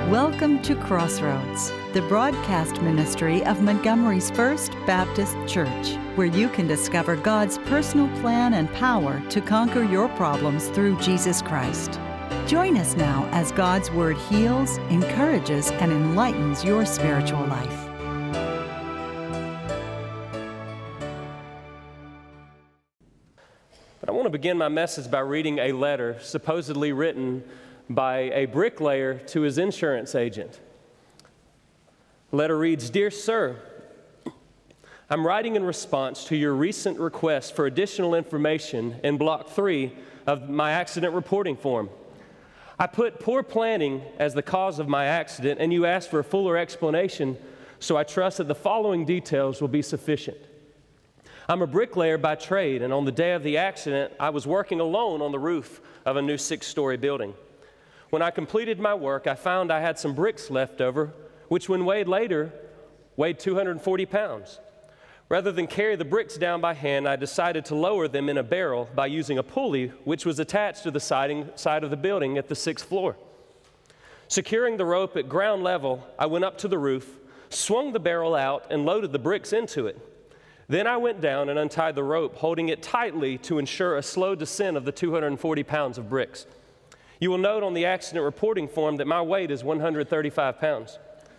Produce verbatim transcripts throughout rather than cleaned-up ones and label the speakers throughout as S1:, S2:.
S1: Welcome to Crossroads, the broadcast ministry of Montgomery's First Baptist Church, where you can discover God's personal plan and power to conquer your problems through Jesus Christ. Join us now as God's Word heals, encourages, and enlightens your spiritual life.
S2: But I want to begin my message by reading a letter supposedly written by a bricklayer to his insurance agent. The letter reads, "Dear Sir, I'm writing in response to your recent request for additional information in Block three of my accident reporting form. I put poor planning as the cause of my accident, and you asked for a fuller explanation, so I trust that the following details will be sufficient. I'm a bricklayer by trade, and on the day of the accident, I was working alone on the roof of a new six-story building. When I completed my work, I found I had some bricks left over, which when weighed later, weighed two hundred forty pounds. Rather than carry the bricks down by hand, I decided to lower them in a barrel by using a pulley, which was attached to the siding, side of the building at the sixth floor. Securing the rope at ground level, I went up to the roof, swung the barrel out, and loaded the bricks into it. Then I went down and untied the rope, holding it tightly to ensure a slow descent of the two hundred forty pounds of bricks. You will note on the accident reporting form that my weight is one hundred thirty-five pounds.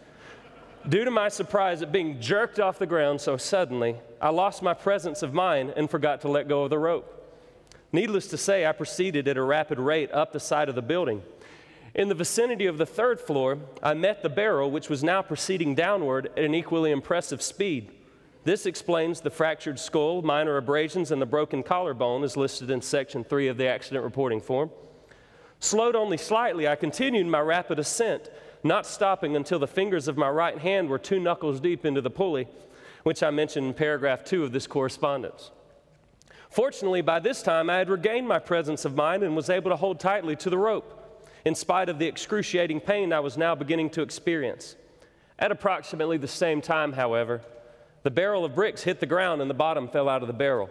S2: Due to my surprise at being jerked off the ground so suddenly, I lost my presence of mind and forgot to let go of the rope. Needless to say, I proceeded at a rapid rate up the side of the building. In the vicinity of the third floor, I met the barrel, which was now proceeding downward at an equally impressive speed. This explains the fractured skull, minor abrasions, and the broken collarbone as listed in Section three of the accident reporting form. Slowed only slightly, I continued my rapid ascent, not stopping until the fingers of my right hand were two knuckles deep into the pulley, which I mentioned in paragraph two of this correspondence. Fortunately, by this time, I had regained my presence of mind and was able to hold tightly to the rope, in spite of the excruciating pain I was now beginning to experience. At approximately the same time, however, the barrel of bricks hit the ground and the bottom fell out of the barrel.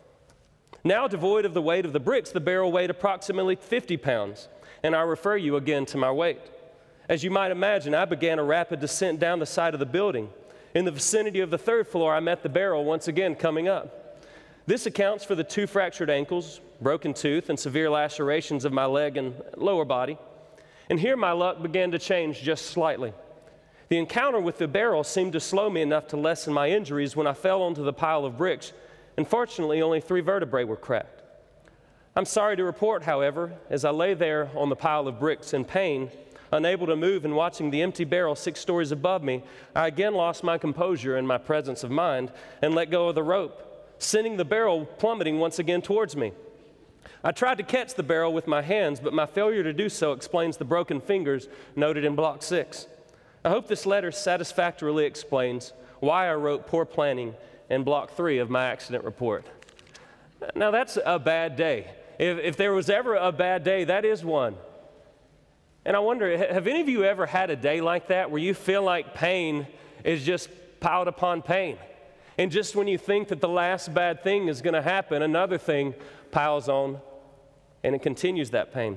S2: Now devoid of the weight of the bricks, the barrel weighed approximately fifty pounds, and I refer you again to my weight. As you might imagine, I began a rapid descent down the side of the building. In the vicinity of the third floor, I met the barrel once again coming up. This accounts for the two fractured ankles, broken tooth, and severe lacerations of my leg and lower body. And here my luck began to change just slightly. The encounter with the barrel seemed to slow me enough to lessen my injuries when I fell onto the pile of bricks, and fortunately only three vertebrae were cracked. I'm sorry to report, however, as I lay there on the pile of bricks in pain, unable to move and watching the empty barrel six stories above me, I again lost my composure and my presence of mind and let go of the rope, sending the barrel plummeting once again towards me. I tried to catch the barrel with my hands, but my failure to do so explains the broken fingers noted in Block six. I hope this letter satisfactorily explains why I wrote poor planning in Block three of my accident report. Now that's a bad day. If, if there was ever a bad day, that is one. And I wonder, have any of you ever had a day like that where you feel like pain is just piled upon pain? And just when you think that the last bad thing is going to happen, another thing piles on and it continues that pain.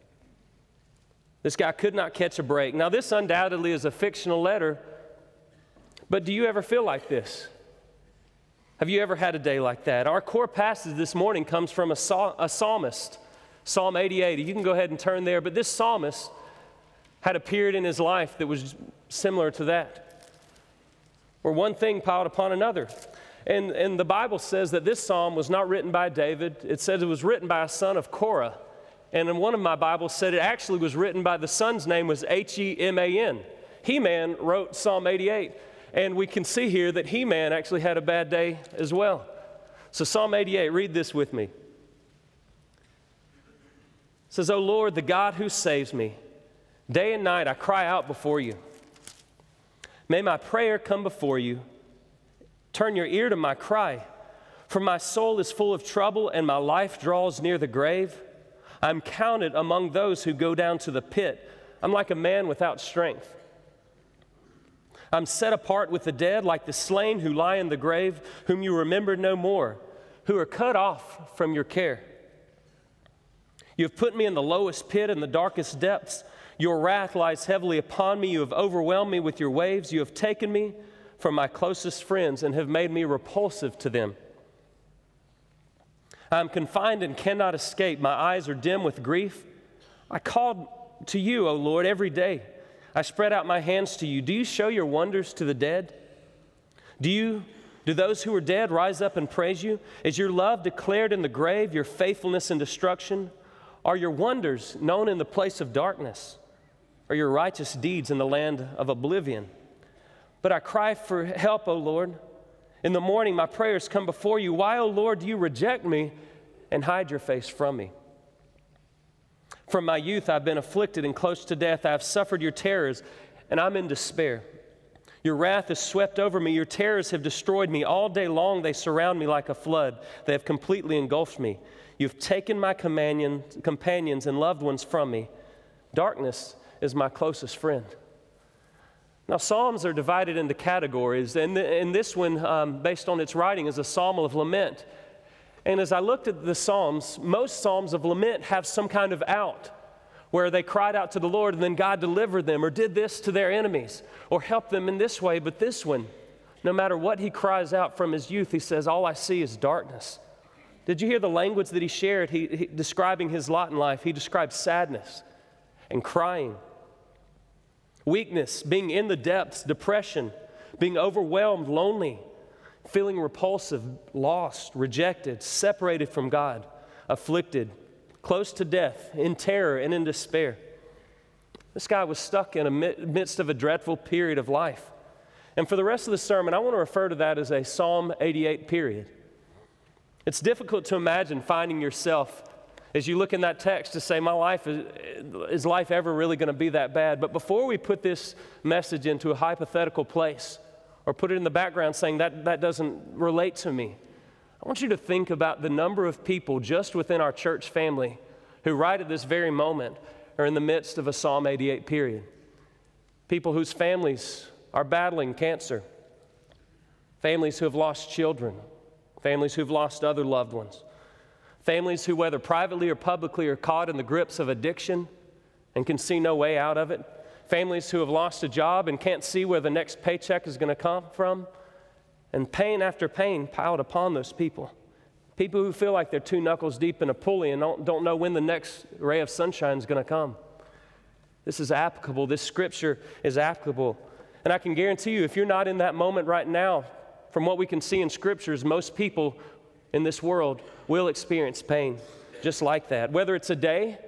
S2: This guy could not catch a break. Now this undoubtedly is a fictional letter, but do you ever feel like this? Have you ever had a day like that? Our core passage this morning comes from a, psal- a psalmist, Psalm eighty-eight. You can go ahead and turn there, but this psalmist had a period in his life that was similar to that, where one thing piled upon another. And, and the Bible says that this psalm was not written by David. It says it was written by a son of Korah. And in one of my Bibles said it actually was written by the son's name was H E M A N. He-Man wrote Psalm eighty-eight. And we can see here that He-Man actually had a bad day as well. So Psalm eighty-eight, read this with me. It says, O Lord, the God who saves me, day and night I cry out before you. May my prayer come before you. Turn your ear to my cry, for my soul is full of trouble and my life draws near the grave. I'm counted among those who go down to the pit. I'm like a man without strength. I'm set apart with the dead, like the slain who lie in the grave, whom you remember no more, who are cut off from your care. You have put me in the lowest pit, in the darkest depths. Your wrath lies heavily upon me. You have overwhelmed me with your waves. You have taken me from my closest friends and have made me repulsive to them. I am confined and cannot escape. My eyes are dim with grief. I called to you, O Lord, every day. I spread out my hands to you. Do you show your wonders to the dead? Do you, do those who are dead rise up and praise you? Is your love declared in the grave, your faithfulness in destruction? Are your wonders known in the place of darkness? Are your righteous deeds in the land of oblivion? But I cry for help, O Lord. In the morning my prayers come before you. Why, O Lord, do you reject me and hide your face from me? From my youth I've been afflicted and close to death. I have suffered your terrors, and I'm in despair. Your wrath has swept over me. Your terrors have destroyed me. All day long they surround me like a flood. They have completely engulfed me. You've taken my companion, companions and loved ones from me. Darkness is my closest friend. Now, Psalms are divided into categories, and, the, and this one, um, based on its writing, is a psalm of lament. And as I looked at the Psalms, most Psalms of lament have some kind of out, where they cried out to the Lord and then God delivered them or did this to their enemies or helped them in this way. But this one, no matter what he cries out from his youth, he says, all I see is darkness. Did you hear the language that he shared? He, he describing his lot in life, he described sadness and crying, weakness, being in the depths, depression, being overwhelmed, lonely, feeling repulsive, lost, rejected, separated from God, afflicted, close to death, in terror and in despair. This guy was stuck in the midst of a dreadful period of life. And for the rest of the sermon, I want to refer to that as a Psalm eighty-eight period. It's difficult to imagine finding yourself as you look in that text to say, my life, is, is life ever really going to be that bad? But before we put this message into a hypothetical place or put it in the background saying that that doesn't relate to me, I want you to think about the number of people just within our church family who right at this very moment are in the midst of a Psalm eighty-eight period. People whose families are battling cancer, families who have lost children, families who've lost other loved ones, families who, whether privately or publicly, are caught in the grips of addiction and can see no way out of it, families who have lost a job and can't see where the next paycheck is going to come from, and pain after pain piled upon those people. People who feel like they're two knuckles deep in a pulley and don't, don't know when the next ray of sunshine is going to come. This is applicable. This scripture is applicable. And I can guarantee you, if you're not in that moment right now, from what we can see in scriptures, most people in this world will experience pain just like that. Whether it's a day,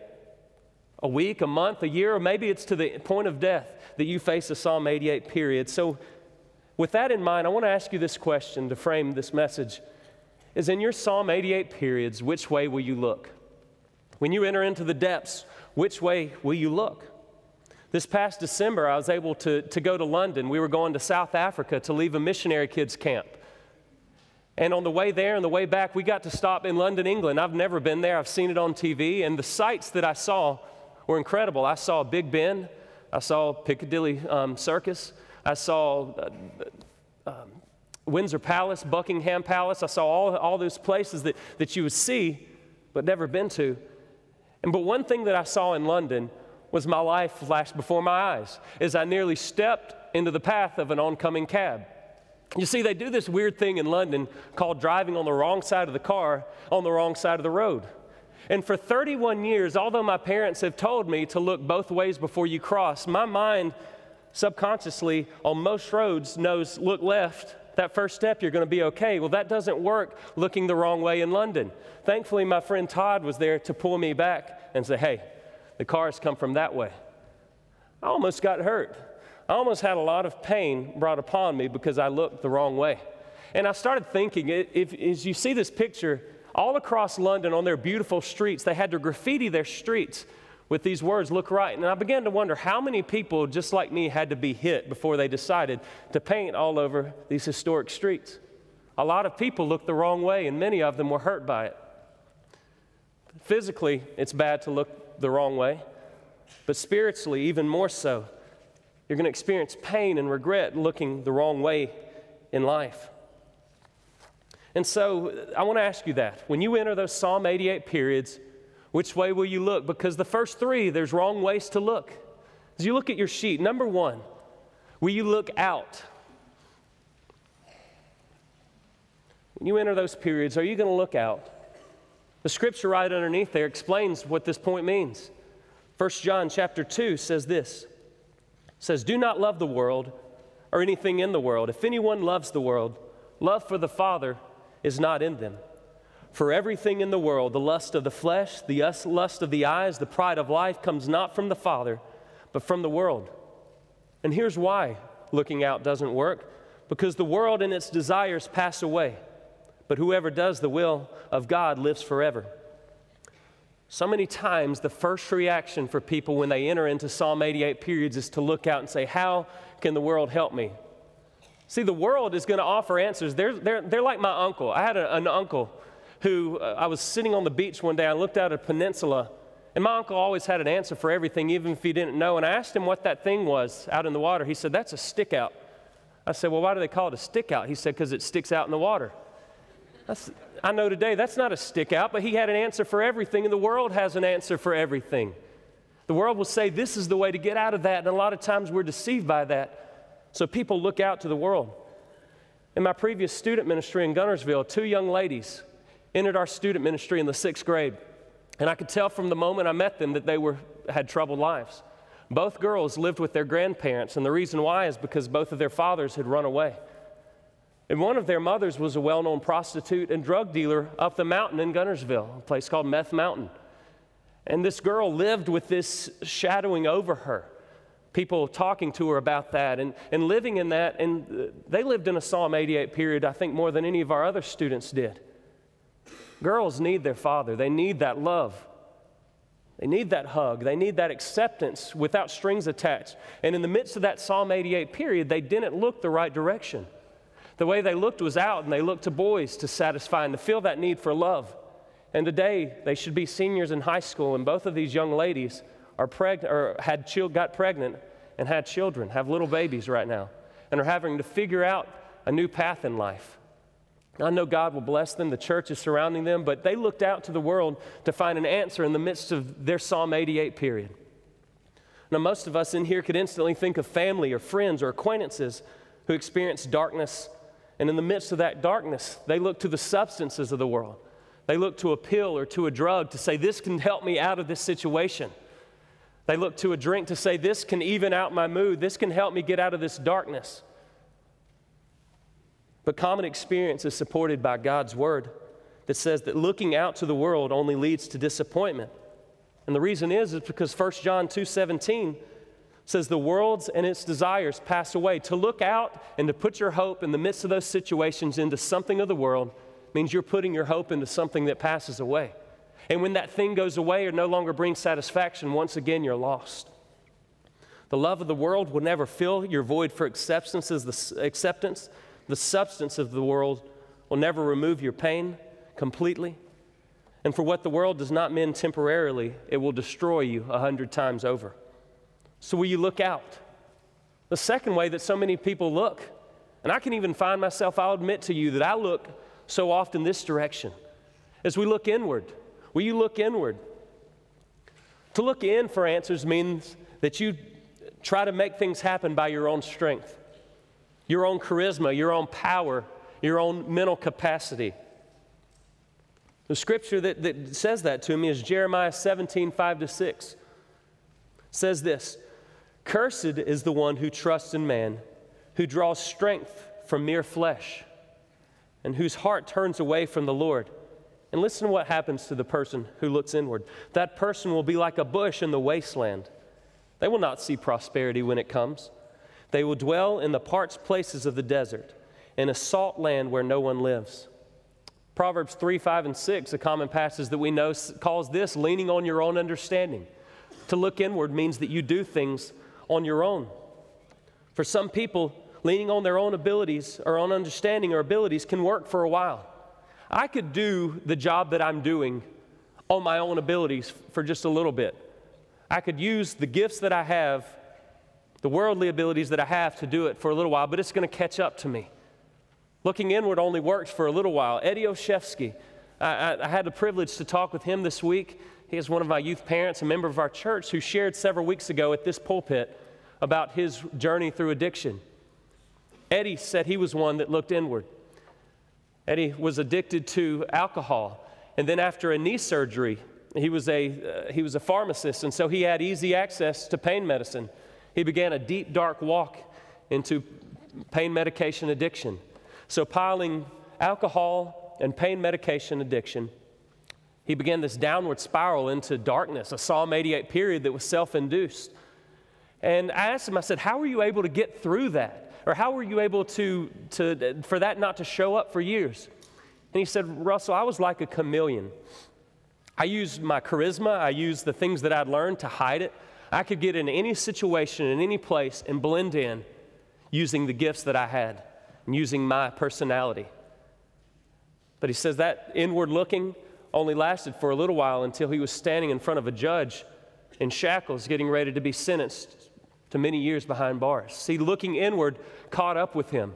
S2: a week, a month, a year, or maybe it's to the point of death that you face a Psalm eighty-eight period. So with that in mind, I want to ask you this question to frame this message. Is in your Psalm eighty-eight periods, which way will you look? When you enter into the depths, which way will you look? This past December, I was able to, to go to London. We were going to South Africa to leave a missionary kids camp. And on the way there and the way back, we got to stop in London, England. I've never been there. I've seen it on T V. And the sights that I saw were incredible. I saw Big Ben. I saw Piccadilly um, Circus. I saw uh, um, Windsor Palace, Buckingham Palace. I saw all, all those places that, that you would see but never been to. And but one thing that I saw in London was my life flashed before my eyes as I nearly stepped into the path of an oncoming cab. You see, they do this weird thing in London called driving on the wrong side of the car on the wrong side of the road. And for thirty-one years, although my parents have told me to look both ways before you cross, my mind subconsciously on most roads knows look left. That first step, you're going to be okay. Well, that doesn't work looking the wrong way in London. Thankfully, my friend Todd was there to pull me back and say, hey, the cars come from that way. I almost got hurt. I almost had a lot of pain brought upon me because I looked the wrong way. And I started thinking, if, as you see this picture, all across London on their beautiful streets, they had to graffiti their streets with these words, look right. And I began to wonder how many people just like me had to be hit before they decided to paint all over these historic streets. A lot of people looked the wrong way, and many of them were hurt by it. Physically, it's bad to look the wrong way, but spiritually, even more so. You're going to experience pain and regret looking the wrong way in life. And so I want to ask you that. When you enter those Psalm eighty-eight periods, which way will you look? Because the first three, there's wrong ways to look. As you look at your sheet, number one, will you look out? When you enter those periods, are you going to look out? The scripture right underneath there explains what this point means. First John chapter two says this. It says, do not love the world or anything in the world. If anyone loves the world, love for the Father is not in them. For everything in the world, the lust of the flesh, the lust of the eyes, the pride of life, comes not from the Father, but from the world. And here's why looking out doesn't work. Because the world and its desires pass away, but whoever does the will of God lives forever. So many times the first reaction for people when they enter into Psalm eighty-eight periods is to look out and say, how can the world help me? See, the world is going to offer answers. They're, they're, they're like my uncle. I had a, an uncle who, uh, I was sitting on the beach one day, I looked out at a peninsula, and my uncle always had an answer for everything, even if he didn't know. And I asked him what that thing was out in the water. He said, that's a stick out. I said, well, why do they call it a stick out? He said, because it sticks out in the water. That's, I know today that's not a stick out, but he had an answer for everything, and the world has an answer for everything. The world will say this is the way to get out of that, and a lot of times we're deceived by that. So people look out to the world. In my previous student ministry in Gunnersville, two young ladies entered our student ministry in the sixth grade, and I could tell from the moment I met them that they were had troubled lives. Both girls lived with their grandparents, and the reason why is because both of their fathers had run away. And one of their mothers was a well-known prostitute and drug dealer up the mountain in Gunnersville, a place called Meth Mountain. And this girl lived with this shadowing over her, people talking to her about that and, and living in that. And they lived in a Psalm eighty-eight period, I think, more than any of our other students did. Girls need their father. They need that love. They need that hug. They need that acceptance without strings attached. And in the midst of that Psalm eighty-eight period, they didn't look the right direction. The way they looked was out, and they looked to boys to satisfy and to feel that need for love. And today, they should be seniors in high school, and both of these young ladies are pregnant, or had chil- got pregnant and had children, have little babies right now, and are having to figure out a new path in life. I know God will bless them. The church is surrounding them, but they looked out to the world to find an answer in the midst of their Psalm eighty-eight period. Now, most of us in here could instantly think of family or friends or acquaintances who experienced darkness. And in the midst of that darkness, they look to the substances of the world. They look to a pill or to a drug to say, this can help me out of this situation. They look to a drink to say, this can even out my mood. This can help me get out of this darkness. But common experience is supported by God's word that says that looking out to the world only leads to disappointment. And the reason is, is because First John two seventeen says the world's and its desires pass away. To look out and to put your hope in the midst of those situations into something of the world means you're putting your hope into something that passes away. And when that thing goes away or no longer brings satisfaction, once again, you're lost. The love of the world will never fill your void for acceptance. The acceptance, the substance of the world will never remove your pain completely. And for what the world does not mend temporarily, it will destroy you a hundred times over. So will you look out? The second way that so many people look, and I can even find myself, I'll admit to you that I look so often this direction, as we look inward. Will you look inward? To look in for answers means that you try to make things happen by your own strength, your own charisma, your own power, your own mental capacity. The scripture that, that says that to me is Jeremiah seventeen, five to six. It says this, cursed is the one who trusts in man, who draws strength from mere flesh, and whose heart turns away from the Lord. And listen to what happens to the person who looks inward. That person will be like a bush in the wasteland. They will not see prosperity when it comes. They will dwell in the parched places of the desert, in a salt land where no one lives. Proverbs three, five, and six, a common passage that we know, calls this leaning on your own understanding. To look inward means that you do things on your own. For some people, leaning on their own abilities or on understanding or abilities can work for a while. I could do the job that I'm doing on my own abilities for just a little bit. I could use the gifts that I have, the worldly abilities that I have to do it for a little while, but it's going to catch up to me. Looking inward only works for a little while. Eddie Olszewski, I, I, I had the privilege to talk with him this week. he is one of my youth parents, a member of our church, who shared several weeks ago at this pulpit about his journey through addiction. Eddie said he was one that looked inward. Eddie was addicted to alcohol, and then after a knee surgery, he was a uh, he was a pharmacist, and so he had easy access to pain medicine. He began a deep, dark walk into pain medication addiction. So piling alcohol and pain medication addiction, he began this downward spiral into darkness, a Psalm eighty-eight period that was self-induced. And I asked him, I said, how were you able to get through that? Or how were you able to, to for that not to show up for years? And he said, Russell, I was like a chameleon. I used my charisma, I used the things that I'd learned to hide it. I could get in any situation, in any place, and blend in using the gifts that I had and using my personality. But he says that inward looking only lasted for a little while until he was standing in front of a judge in shackles getting ready to be sentenced to many years behind bars. See, looking inward caught up with him.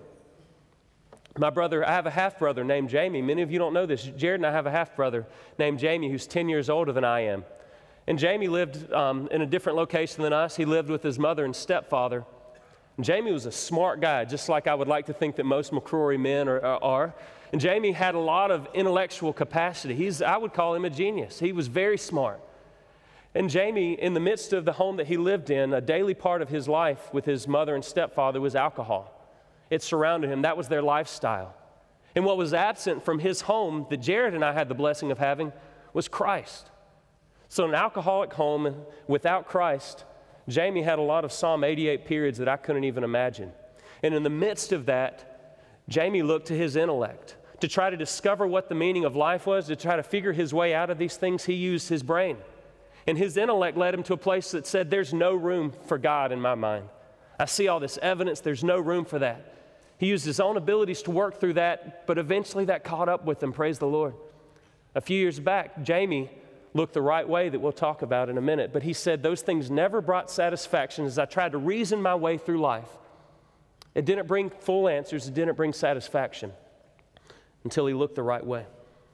S2: My brother, I have a half-brother named Jamie. Many of you don't know this. Jared and I have a half-brother named Jamie who's ten years older than I am. And Jamie lived um, in a different location than us. He lived with his mother and stepfather. And Jamie was a smart guy, just like I would like to think that most McCrory men are. are. And Jamie had a lot of intellectual capacity. He's, I would call him a genius. He was very smart. And Jamie, in the midst of the home that he lived in, a daily part of his life with his mother and stepfather was alcohol. It surrounded him. That was their lifestyle. And what was absent from his home that Jared and I had the blessing of having was Christ. So an alcoholic home without Christ, Jamie had a lot of Psalm eighty-eight periods that I couldn't even imagine. And in the midst of that, Jamie looked to his intellect. To try to discover what the meaning of life was, to try to figure his way out of these things, he used his brain. And his intellect led him to a place that said, there's no room for God in my mind. I see all this evidence, there's no room for that. He used his own abilities to work through that, but eventually that caught up with him, praise the Lord. A few years back, Jamie looked the right way that we'll talk about in a minute, but he said those things never brought satisfaction as I tried to reason my way through life. It didn't bring full answers, it didn't bring satisfaction until he looked the right way.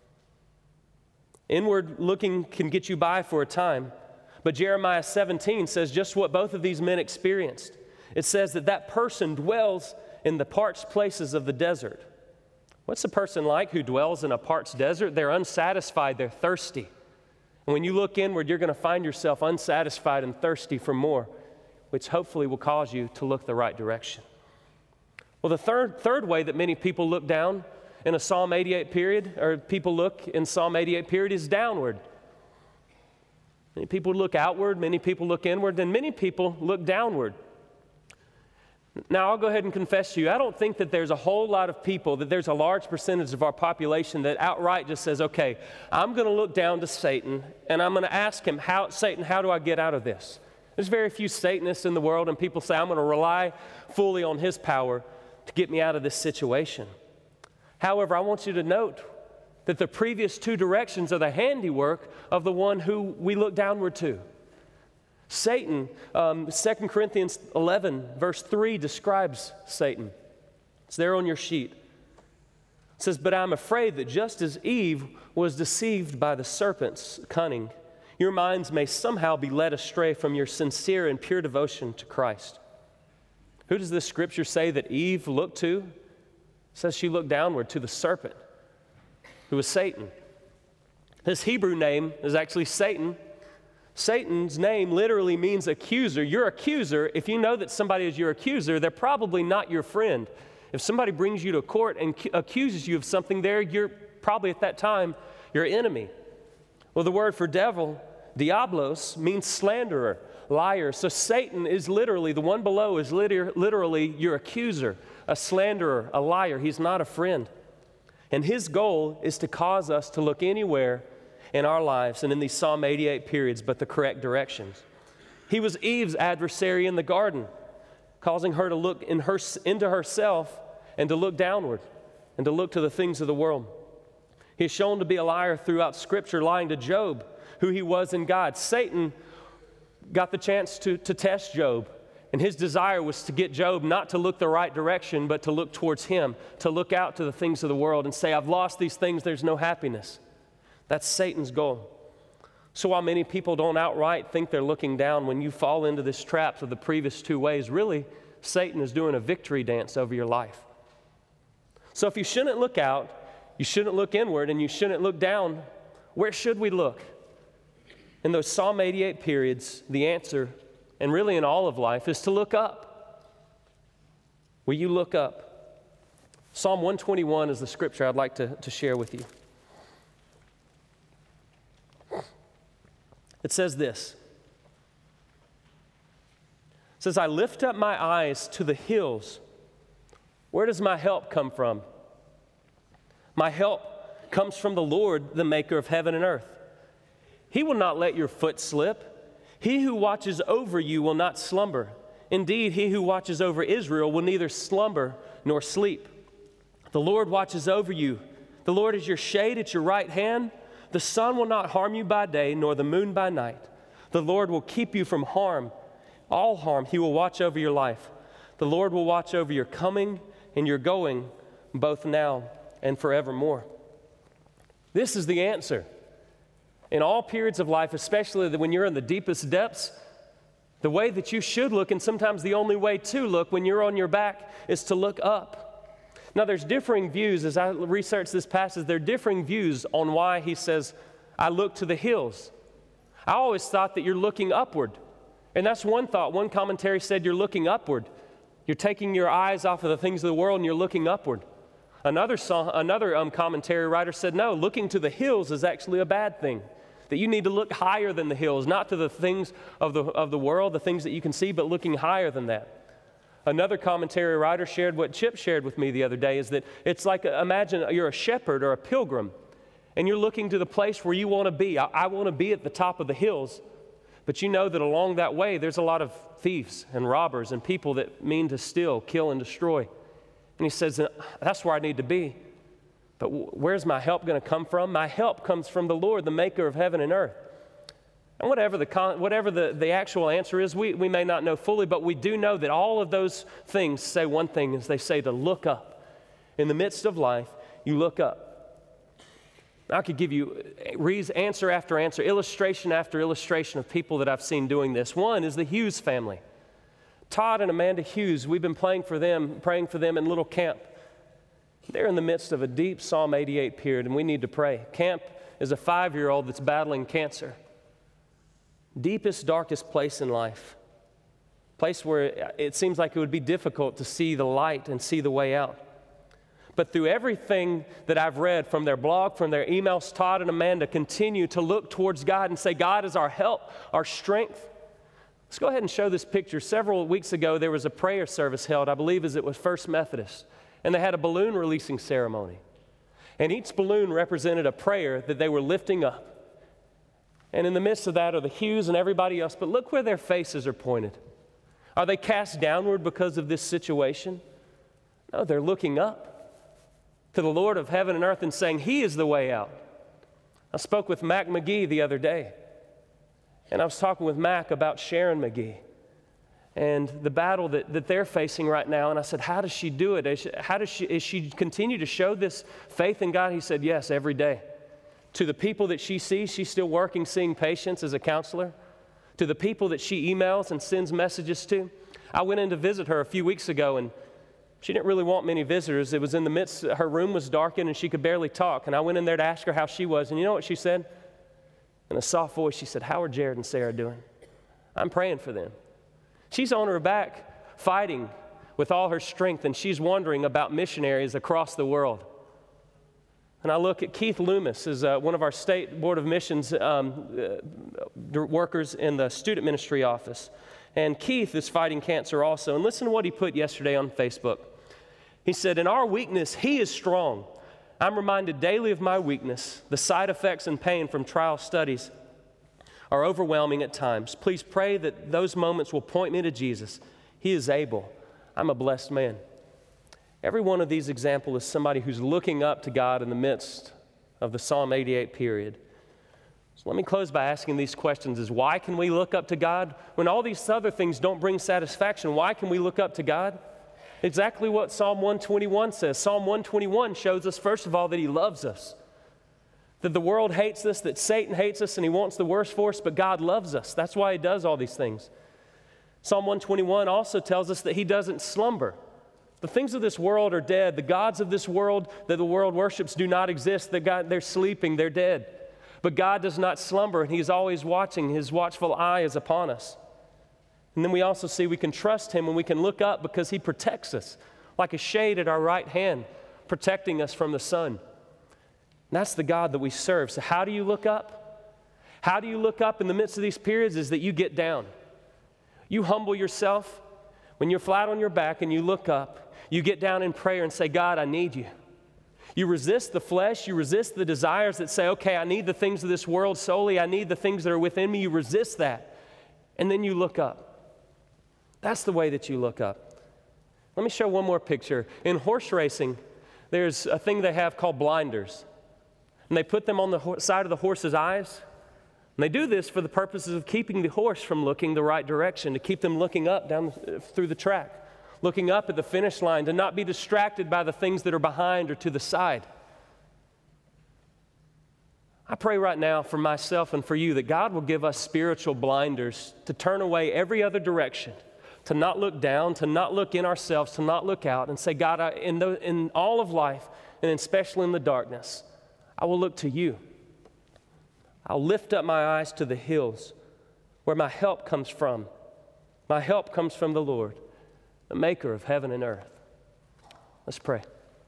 S2: Inward looking can get you by for a time, but Jeremiah seventeen says just what both of these men experienced. It says that that person dwells in the parched places of the desert. What's a person like who dwells in a parched desert? They're unsatisfied, they're thirsty. And when you look inward, you're going to find yourself unsatisfied and thirsty for more, which hopefully will cause you to look the right direction. Well, the third, third way that many people look down in a Psalm eighty-eight period, or people look in Psalm eighty-eight period, is downward. Many people look outward, many people look inward, and many people look downward. Now, I'll go ahead and confess to you, I don't think that there's a whole lot of people, that there's a large percentage of our population that outright just says, okay, I'm going to look down to Satan, and I'm going to ask him, how, Satan, how do I get out of this? There's very few Satanists in the world, and people say, I'm going to rely fully on his power to get me out of this situation. However, I want you to note that the previous two directions are the handiwork of the one who we look downward to. Satan, um, Second Corinthians eleven, verse three describes Satan. It's there on your sheet. It says, but I'm afraid that just as Eve was deceived by the serpent's cunning, your minds may somehow be led astray from your sincere and pure devotion to Christ. Who does this scripture say that Eve looked to? It says she looked downward to the serpent, who was Satan. His Hebrew name is actually Satan. Satan's name literally means accuser. Your accuser, if you know that somebody is your accuser, they're probably not your friend. If somebody brings you to court and accuses you of something there, you're probably at that time your enemy. Well, the word for devil, diablos, means slanderer, liar. So Satan is literally, the one below is liter- literally your accuser, a slanderer, a liar. He's not a friend. And his goal is to cause us to look anywhere in our lives and in these Psalm eighty-eight periods, but the correct directions. He was Eve's adversary in the garden, causing her to look in her, into herself and to look downward and to look to the things of the world. He's shown to be a liar throughout Scripture, lying to Job, who he was in God. Satan got the chance to, to test Job, and his desire was to get Job not to look the right direction, but to look towards him, to look out to the things of the world and say, I've lost these things, there's no happiness. That's Satan's goal. So while many people don't outright think they're looking down, when you fall into this trap of the previous two ways, really, Satan is doing a victory dance over your life. So if you shouldn't look out, you shouldn't look inward, and you shouldn't look down, where should we look? In those Psalm eighty-eight periods, the answer, and really in all of life, is to look up. Will you look up? Psalm one twenty-one is the scripture I'd like to, to share with you. It says this. It says, I lift up my eyes to the hills. Where does my help come from? My help comes from the Lord, the maker of heaven and earth. He will not let your foot slip. He who watches over you will not slumber. Indeed, he who watches over Israel will neither slumber nor sleep. The Lord watches over you. The Lord is your shade at your right hand. The sun will not harm you by day, nor the moon by night. The Lord will keep you from harm, all harm. He will watch over your life. The Lord will watch over your coming and your going, both now and forevermore. This is the answer. In all periods of life, especially when you're in the deepest depths, the way that you should look, and sometimes the only way to look when you're on your back, is to look up. Now, there's differing views. As I research this passage, there are differing views on why he says, I look to the hills. I always thought that you're looking upward. And that's one thought. One commentary said you're looking upward. You're taking your eyes off of the things of the world and you're looking upward. Another, song, another um, commentary writer said, no, looking to the hills is actually a bad thing. That you need to look higher than the hills, not to the things of the, of the world, the things that you can see, but looking higher than that. Another commentary writer shared what Chip shared with me the other day, is that it's like, imagine you're a shepherd or a pilgrim, and you're looking to the place where you want to be. I, I want to be at the top of the hills, but you know that along that way there's a lot of thieves and robbers and people that mean to steal, kill, and destroy. And he says, that's where I need to be. But where's my help going to come from? My help comes from the Lord, the maker of heaven and earth. And whatever the con- whatever the, the actual answer is, we, we may not know fully, but we do know that all of those things say one thing, is they say to look up. In the midst of life, you look up. I could give you answer after answer, illustration after illustration of people that I've seen doing this. One is the Hughes family. Todd and Amanda Hughes, we've been praying for them, praying for them in little camp. They're in the midst of a deep Psalm eighty-eight period, and we need to pray. Camp is a five-year-old that's battling cancer. Deepest, darkest place in life. Place where it seems like it would be difficult to see the light and see the way out. But through everything that I've read from their blog, from their emails, Todd and Amanda continue to look towards God and say, God is our help, our strength. Let's go ahead and show this picture. Several weeks ago, there was a prayer service held, I believe as it was First Methodist, and they had a balloon releasing ceremony. And each balloon represented a prayer that they were lifting up. And in the midst of that are the Hughes and everybody else, but look where their faces are pointed. Are they cast downward because of this situation? No, they're looking up to the Lord of heaven and earth and saying, He is the way out. I spoke with Mac McGee the other day, and I was talking with Mac about Sharon McGee and the battle that, that they're facing right now. And I said, how does she do it? Is she, how does she, is she continue to show this faith in God? He said, yes, every day. To the people that she sees, she's still working, seeing patients as a counselor. To the people that she emails and sends messages to. I went in to visit her a few weeks ago, and she didn't really want many visitors. It was in the midst, her room was darkened, and she could barely talk. And I went in there to ask her how she was, and you know what she said? In a soft voice, she said, how are Jared and Sarah doing? I'm praying for them. She's on her back, fighting with all her strength, and she's wondering about missionaries across the world. And I look at Keith Loomis, as uh, one of our state board of missions um, uh, workers in the student ministry office. And Keith is fighting cancer also. And listen to what he put yesterday on Facebook. He said, in our weakness, He is strong. I'm reminded daily of my weakness. The side effects and pain from trial studies are overwhelming at times. Please pray that those moments will point me to Jesus. He is able. I'm a blessed man. Every one of these examples is somebody who's looking up to God in the midst of the Psalm eighty-eight period. So let me close by asking these questions: is why can we look up to God when all these other things don't bring satisfaction? Why can we look up to God? Exactly what Psalm one twenty-one says. Psalm one twenty-one shows us, first of all, that He loves us. That the world hates us, that Satan hates us, and he wants the worst for us, but God loves us. That's why he does all these things. Psalm one twenty-one also tells us that he doesn't slumber. The things of this world are dead. The gods of this world that the world worships do not exist. They're, God, they're sleeping, they're dead. But God does not slumber, and he's always watching. His watchful eye is upon us. And then we also see we can trust him and we can look up because he protects us like a shade at our right hand, protecting us from the sun. And that's the God that we serve. So how do you look up? How do you look up in the midst of these periods is that you get down. You humble yourself. When you're flat on your back and you look up, you get down in prayer and say, God, I need you. You resist the flesh. You resist the desires that say, okay, I need the things of this world solely. I need the things that are within me. You resist that. And then you look up. That's the way that you look up. Let me show one more picture. In horse racing, there's a thing they have called blinders. And they put them on the ho- side of the horse's eyes. And they do this for the purposes of keeping the horse from looking the right direction, to keep them looking up down through the track, looking up at the finish line, to not be distracted by the things that are behind or to the side. I pray right now for myself and for you that God will give us spiritual blinders to turn away every other direction, to not look down, to not look in ourselves, to not look out and say, God, I, in, the, in all of life, and especially in the darkness, I will look to you. I'll lift up my eyes to the hills where my help comes from. My help comes from the Lord, the maker of heaven and earth. Let's pray.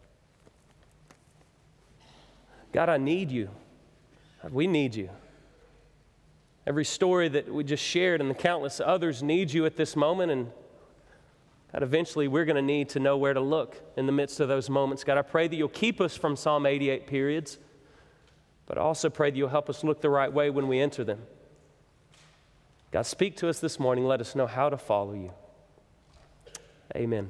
S2: God, I need you. God, we need you. Every story that we just shared and the countless others need you at this moment, and God, eventually we're going to need to know where to look in the midst of those moments. God, I pray that you'll keep us from Psalm eighty-eight periods, but I also pray that you'll help us look the right way when we enter them. God, speak to us this morning. Let us know how to follow you. Amen.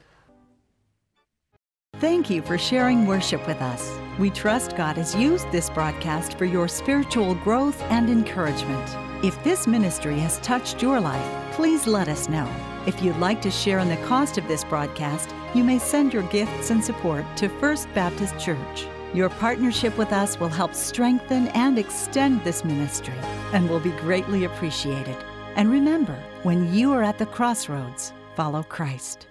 S1: Thank you for sharing worship with us. We trust God has used this broadcast for your spiritual growth and encouragement. If this ministry has touched your life, please let us know. If you'd like to share in the cost of this broadcast, you may send your gifts and support to First Baptist Church. Your partnership with us will help strengthen and extend this ministry and will be greatly appreciated. And remember, when you are at the crossroads, follow Christ.